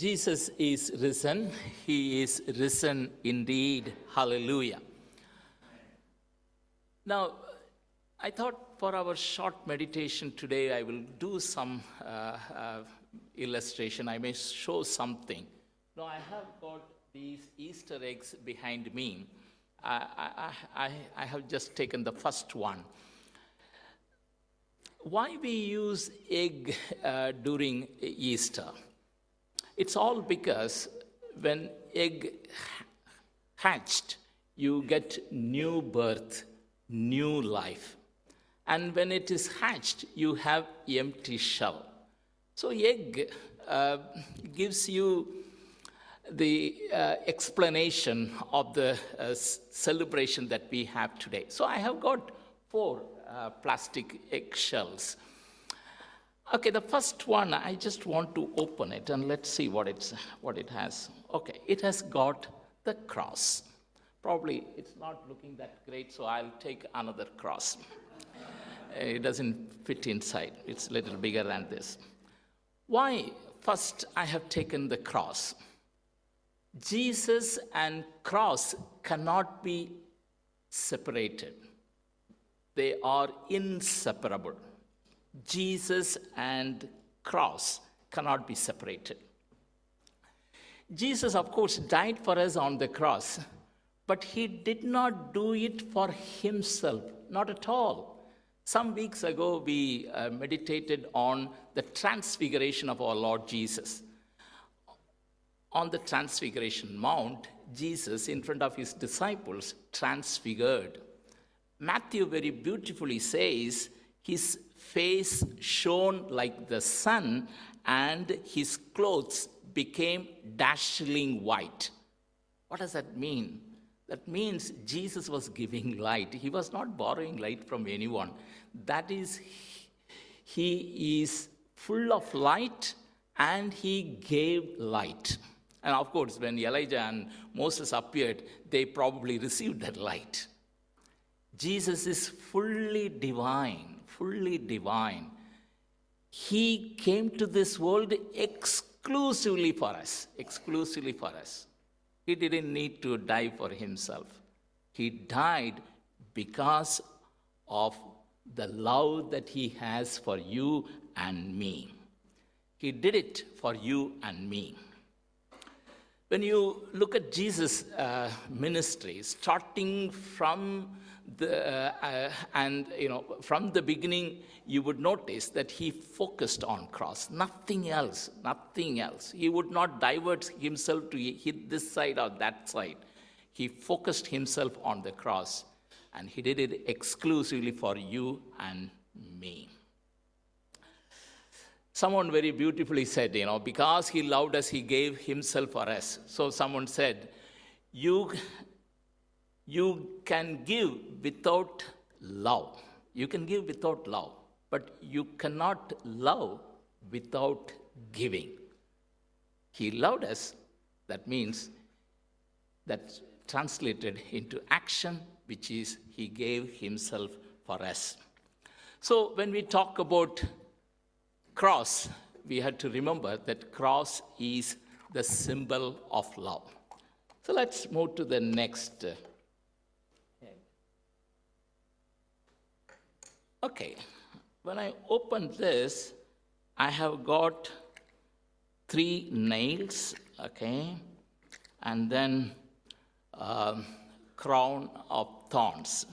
Jesus is risen. He is risen indeed. Hallelujah. Now, I thought for our short meditation today, I will do some illustration. I may show something. Now, I have got these Easter eggs behind me. I have just taken the first one. Why we use egg during Easter? It's all because when egg hatched, you get new birth, new life. And when it is hatched, you have empty shell. So egg gives you the explanation of the celebration that we have today. So I have got 4 plastic egg shells. Okay, the first one, I just want to open it and let's see what it has. Okay, it has got the cross. Probably it's not looking that great, so I'll take another cross. It doesn't fit inside. It's a little bigger than this. Why first I have taken the cross? Jesus and cross cannot be separated. They are inseparable. Jesus and cross cannot be separated. Jesus, of course, died for us on the cross, but he did not do it for himself, not at all. Some weeks ago, we meditated on the transfiguration of our Lord Jesus. On the Transfiguration Mount, Jesus, in front of his disciples, transfigured. Matthew very beautifully says, his face shone like the sun, and his clothes became dazzling white. What does that mean? That means Jesus was giving light. He was not borrowing light from anyone. That is, he is full of light, and he gave light. And of course, when Elijah and Moses appeared, they probably received that light. Jesus is fully divine, fully divine. He came to this world exclusively for us, exclusively for us. He didn't need to die for himself. He died because of the love that he has for you and me. He did it for you and me. When you look at Jesus' ministry, starting from from the beginning, you would notice that he focused on cross, nothing else, nothing else. He would not divert himself to hit this side or that side. He focused himself on the cross, and he did it exclusively for you and me. Someone very beautifully said, because he loved us, he gave himself for us. So someone said, you can give without love. You can give without love, but you cannot love without giving. He loved us. That means that translated into action, which is he gave himself for us. So when we talk about cross, we had to remember that cross is the symbol of love. So let's move to the next. Okay, when I open this, I have got 3 nails, okay, and then crown of thorns.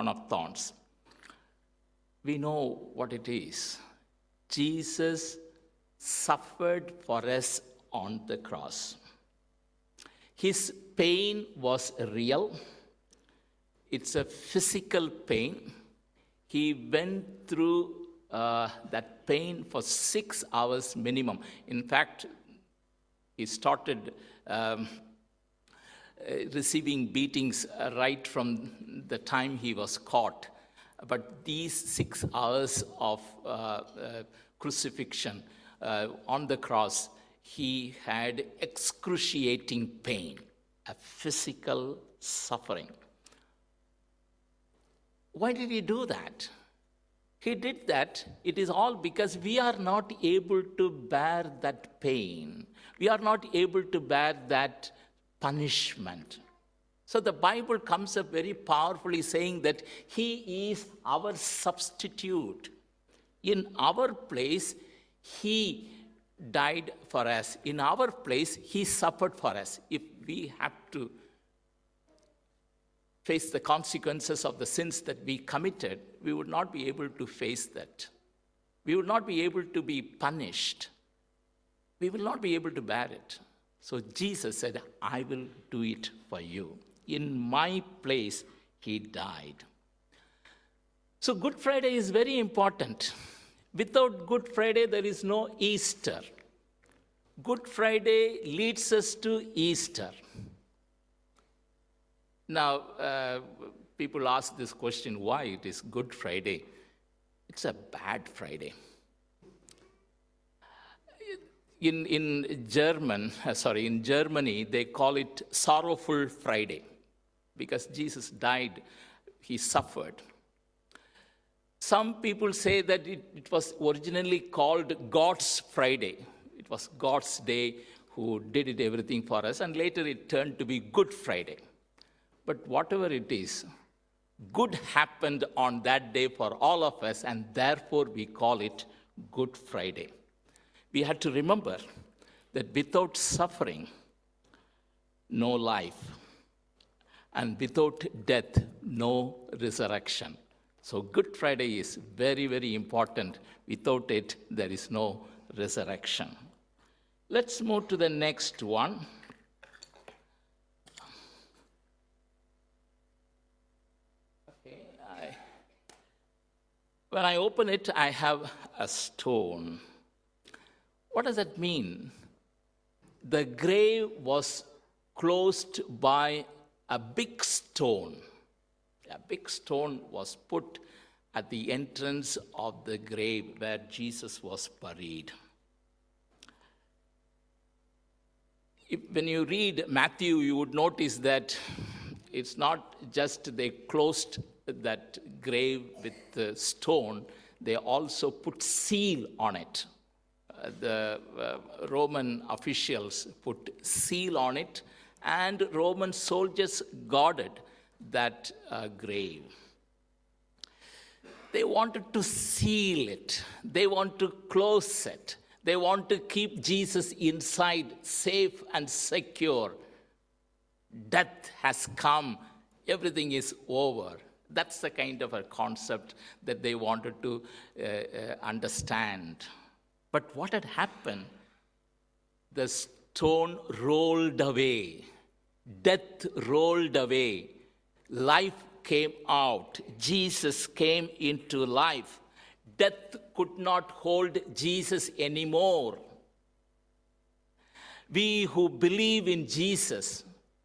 We know what it is. Jesus suffered for us on the cross. His pain was real. It's a physical pain. He went through that pain for 6 hours minimum. In fact, he started receiving beatings right from the time he was caught. But these 6 hours of crucifixion on the cross, he had excruciating pain, a physical suffering. Why did he do that? He did that. It is all because we are not able to bear that pain. We are not able to bear that punishment. So the Bible comes up very powerfully saying that he is our substitute. In our place, he died for us. In our place, he suffered for us. If we have to face the consequences of the sins that we committed, we would not be able to face that. We would not be able to be punished. We will not be able to bear it. So Jesus said, I will do it for you. In my place, he died. So Good Friday is very important. Without Good Friday, there is no Easter. Good Friday leads us to Easter. Now, people ask this question, why it is Good Friday? It's a bad Friday. In Germany, they call it Sorrowful Friday because Jesus died, he suffered. Some people say that it was originally called God's Friday. It was God's day who did it everything for us, and later it turned to be Good Friday. But whatever it is, good happened on that day for all of us, and therefore we call it Good Friday. We had to remember that without suffering, no life, and without death, no resurrection. So Good Friday is very, very important. Without it, there is no resurrection. Let's move to the next one. When I open it, I have a stone. What does that mean? The grave was closed by a big stone. A big stone was put at the entrance of the grave where Jesus was buried. When you read Matthew, you would notice that it's not just they closed that grave with the stone, they also put seal on it. The Roman officials put seal on it, and Roman soldiers guarded that grave. They wanted to seal it. They want to close it. They want to keep Jesus inside, safe and secure. Death has come. Everything is over. That's the kind of a concept that they wanted to understand. But what had happened? The stone rolled away. Death rolled away. Life came out. Jesus came into life. Death could not hold Jesus anymore. We who believe in Jesus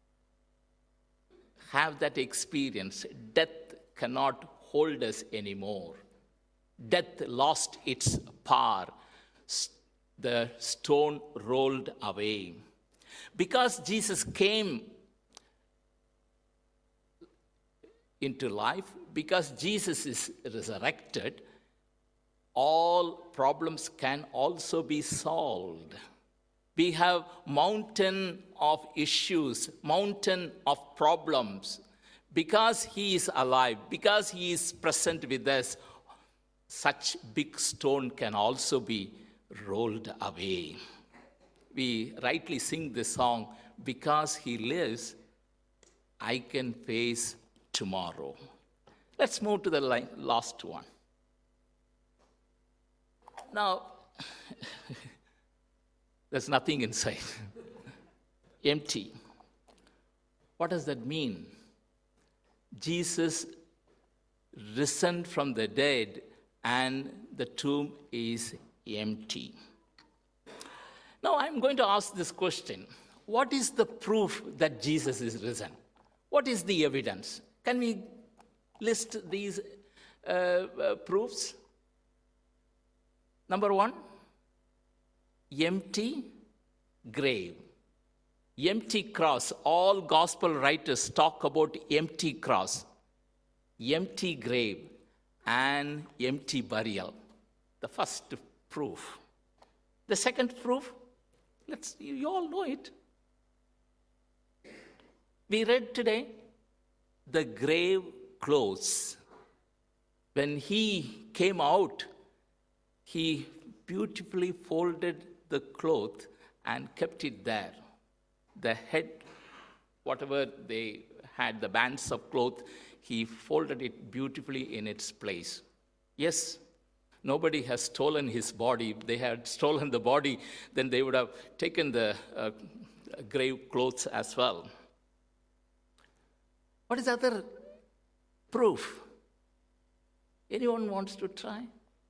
have that experience. Death cannot hold us anymore. Death lost its power. The stone rolled away. Because Jesus came into life, because Jesus is resurrected, all problems can also be solved. We have mountain of issues, mountain of problems. Because he is alive, because he is present with us, such big stone can also be rolled away. We rightly sing this song, because he lives, I can face tomorrow. Let's move to the last one. Now, there's nothing inside. Empty. What does that mean? Jesus risen from the dead and the tomb is empty. Now I'm going to ask this question. What is the proof that Jesus is risen? What is the evidence? Can we list these proofs? Number one, empty grave. Empty cross. All gospel writers talk about empty cross, empty grave, an empty burial. The first proof. The second proof, you all know it. We read today the grave clothes. When he came out, he beautifully folded the cloth and kept it there. The head, whatever they had, the bands of cloth, he folded it beautifully in its place. Yes, nobody has stolen his body. If they had stolen the body, then they would have taken the grave clothes as well. What is the other proof? Anyone wants to try?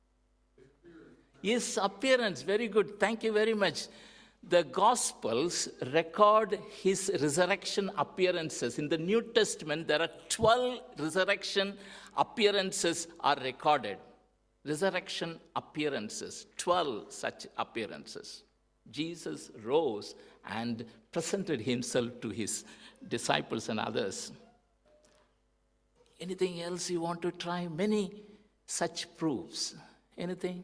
His appearance, very good. Thank you very much. The Gospels record his resurrection appearances. In the New Testament, there are 12 resurrection appearances are recorded. Resurrection appearances, 12 such appearances. Jesus rose and presented himself to his disciples and others. Anything else you want to try? Many such proofs. Anything?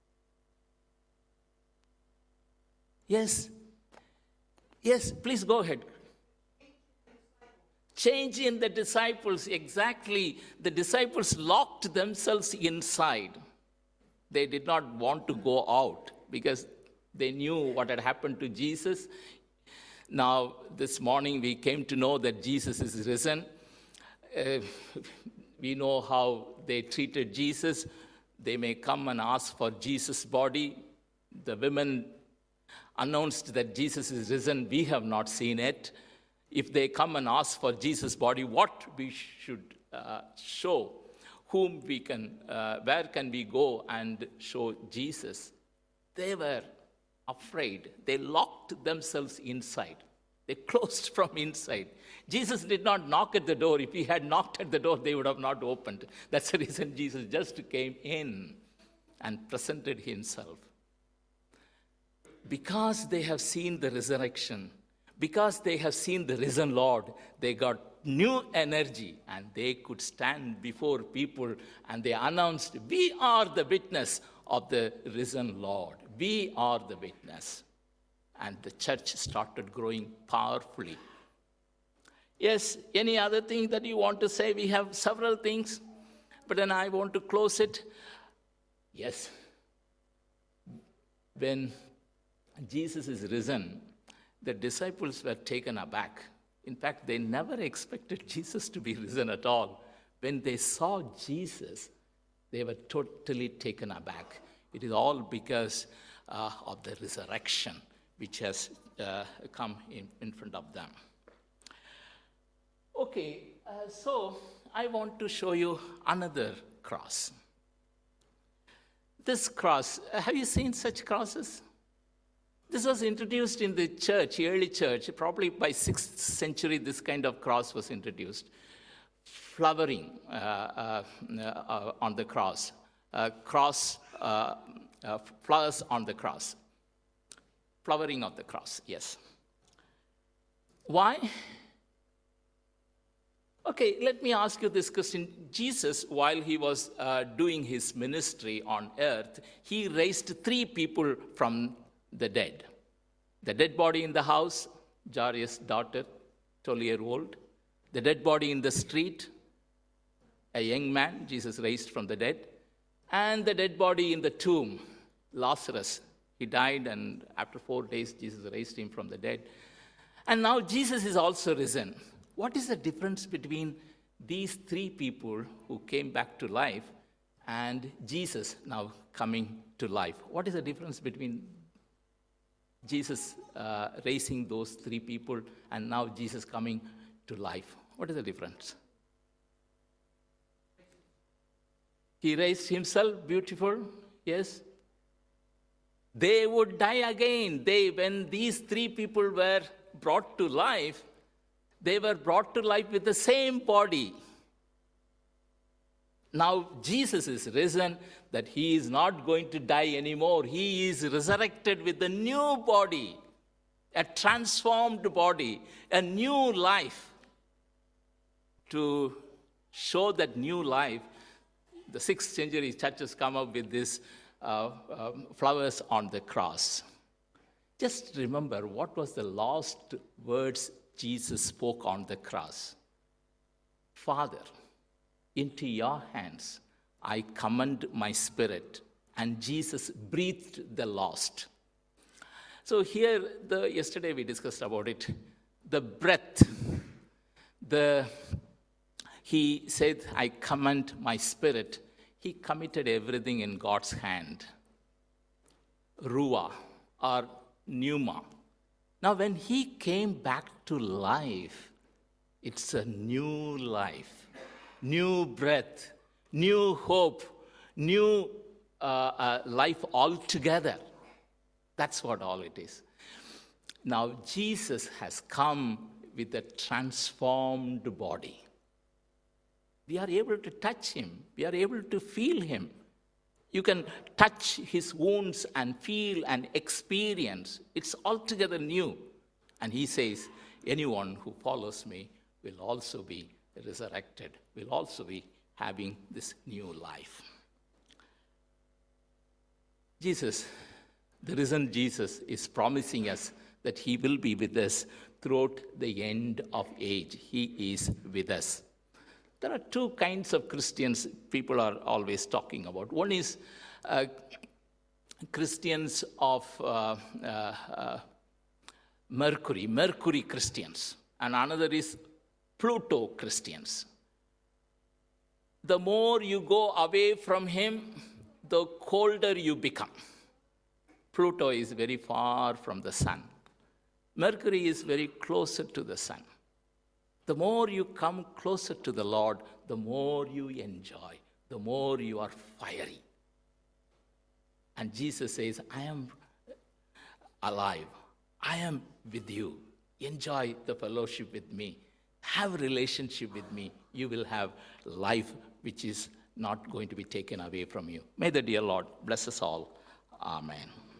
Yes? Yes, please go ahead. Change in the disciples, exactly. The disciples locked themselves inside. They did not want to go out because they knew what had happened to Jesus. Now, this morning we came to know that Jesus is risen. We know how they treated Jesus. They may come and ask for Jesus' body. The women announced that Jesus is risen. We have not seen it. If they come and ask for Jesus' body, what we should show, whom we can, where can we go and show Jesus? They were afraid. They locked themselves inside. They closed from inside. Jesus did not knock at the door. If he had knocked at the door, they would have not opened. That's the reason Jesus just came in and presented himself. Because they have seen the resurrection, because they have seen the risen Lord, they got new energy and they could stand before people and they announced, we are the witness of the risen Lord. We are the witness. And the church started growing powerfully. Yes, any other thing that you want to say? We have several things, but then I want to close it. Yes. When Jesus is risen, the disciples were taken aback. In fact, they never expected Jesus to be risen at all. When they saw Jesus, they were totally taken aback. It is all because of the resurrection which has come in front of them. Okay, so I want to show you another cross. This cross, have you seen such crosses? This was introduced in the church, early church, probably by 6th century this kind of cross was introduced. Flowering on the cross, flowers on the cross. Flowering of the cross, yes. Why? Okay, let me ask you this question. Jesus, while he was doing his ministry on earth, he raised 3 people from the dead. The dead body in the house, Jairus' daughter, 12-year-old. The dead body in the street, a young man, Jesus raised from the dead. And the dead body in the tomb, Lazarus. He died, and after 4 days, Jesus raised him from the dead. And now Jesus is also risen. What is the difference between these 3 people who came back to life and Jesus now coming to life? What is the difference between Jesus raising those 3 people and now Jesus coming to life? What is the difference? He raised himself, beautiful, yes. They would die again. When these 3 people were brought to life, they were brought to life with the same body. Now Jesus is risen, that he is not going to die anymore. He is resurrected with a new body, a transformed body, a new life. To show that new life, the 6th century churches come up with this flowers on the cross. Just remember, what was the last words Jesus spoke on the cross? Father, into your hands I commend my spirit. And Jesus breathed the last. So here, yesterday we discussed about it. The breath, he said, I commend my spirit. He committed everything in God's hand. Ruah or pneuma. Now when he came back to life, it's a new life, new breath, new hope, new life altogether. That's what all it is. Now Jesus has come with a transformed body. We are able to touch him. We are able to feel him. You can touch his wounds and feel and experience. It's altogether new. And he says, anyone who follows me will also be resurrected, will also be having this new life. Jesus, the risen Jesus, is promising us that he will be with us throughout the end of age. He is with us. There are two kinds of Christians people are always talking about. One is Christians of Mercury Christians, and another is Pluto Christians. The more you go away from him, the colder you become. Pluto is very far from the sun. Mercury is very closer to the sun. The more you come closer to the Lord, the more you enjoy, the more you are fiery. And Jesus says, I am alive. I am with you. Enjoy the fellowship with me. Have a relationship with me. You will have life which is not going to be taken away from you. May the dear Lord bless us all. Amen.